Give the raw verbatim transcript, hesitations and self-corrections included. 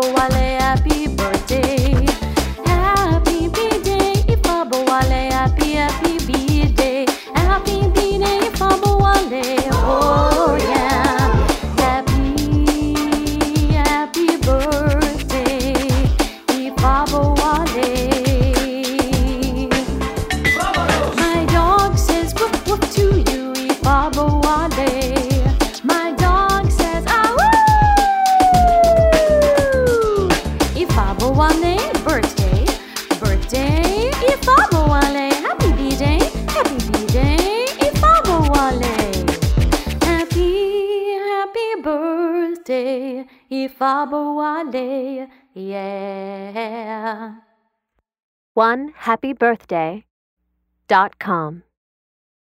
Wale, happy birthday. Happy birthday, Ifaba Wale, happy, happy birthday. Happy birthday, Ifaba Wale, oh yeah. Happy, happy birthday, Ifaba Wale. My dog says whoop whoop to you, Ifaba Wale. My dog says ah woo. Ifaba Wale, birthday, birthday, Ifaba Wale, happy birthday, happy birthday, Ifaba Wale. Happy, happy birthday, Ifaba Wale, yeah. one happy birthday dot com